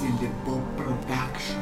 Зелепоп Продакшн.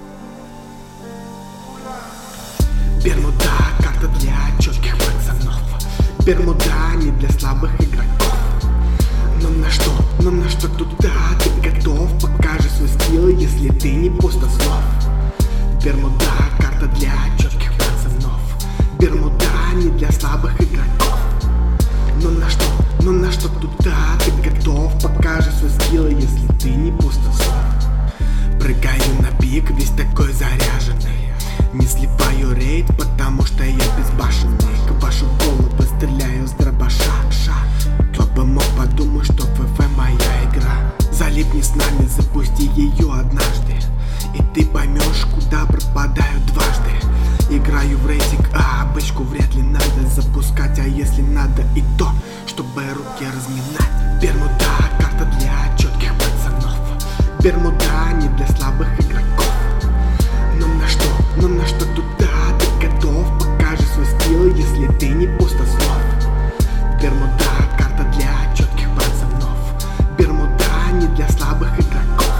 Бермуда — карта для четких пацанов. Бермуда не для слабых игроков. Но на что туда ты готов? Покажи свой скилл, если ты не пустослов. Бермуда — карта для четких пацанов. Бермуда не для слабых игроков. Но на что туда ты готов? Покажи свой скилл, если ты не пустослов. Прыгаю на пик, весь такой заряженный. Не сливаю рейд, потому что я безбашенный. К вашу голову стреляю с дробаша. Кто бы мог подумать, что ФФ моя игра. Залипни с нами, запусти ее однажды, и ты поймешь, куда пропадаю дважды. Играю в рейтинг, а бычку вряд ли надо запускать. А если надо и то, чтобы руки разминать. Бермуда — карта для четких пацанов. Бермуда не для слабых игроков. Но на что туда ты готов? Покажи свой скилл, если ты не пустослов. Бермуда — карта для четких пацанов. Бермуда не для слабых игроков.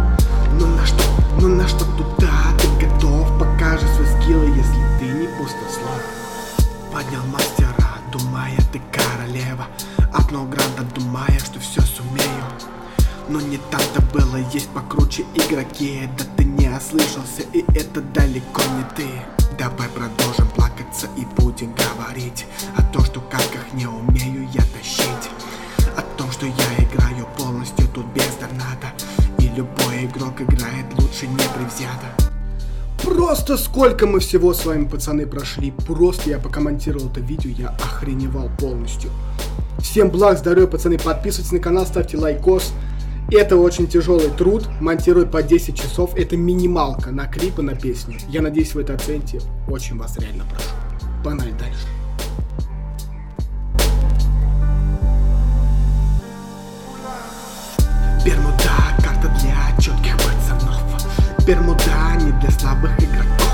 Но на что туда ты готов? Покажи свой скилл, если ты не пустослов. Поднял мастера, думая, ты королева. Апнул гранда, думая, что все сумею. Но не там-то было, есть покруче игроки. Да ты не ослышался, и это далеко не ты. Давай продолжим плакаться и будем говорить о том, что в катках не умею я тащить. О том, что я играю полностью тут без доната. И любой игрок играет лучше непревзято. Просто сколько мы всего с вами, пацаны, прошли. Просто я покомментировал это видео, я охреневал полностью. Всем благ, здоровья, пацаны, подписывайтесь на канал, ставьте лайкос. Это очень тяжелый труд, монтировать по 10 часов, это минималка на клипы, на песни. Я надеюсь, вы это оцените, очень вас реально прошу. Погнали дальше. Бермуда — карта для четких пацанов. Бермуда не для слабых игроков.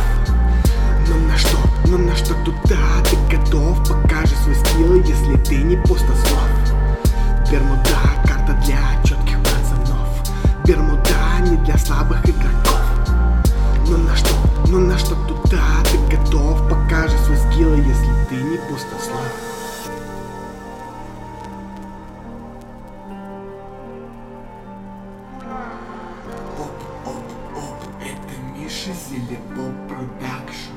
Но на что туда ты готов? Покажи свой скилл, если ты не пустослов. Бермуда — карта для четких пацанов. Бермуда не для слабых игроков. Но на что туда ты готов? Покажи свой скилл, если ты не пустослов. Оп, это Миша Зелепоп Продакшн.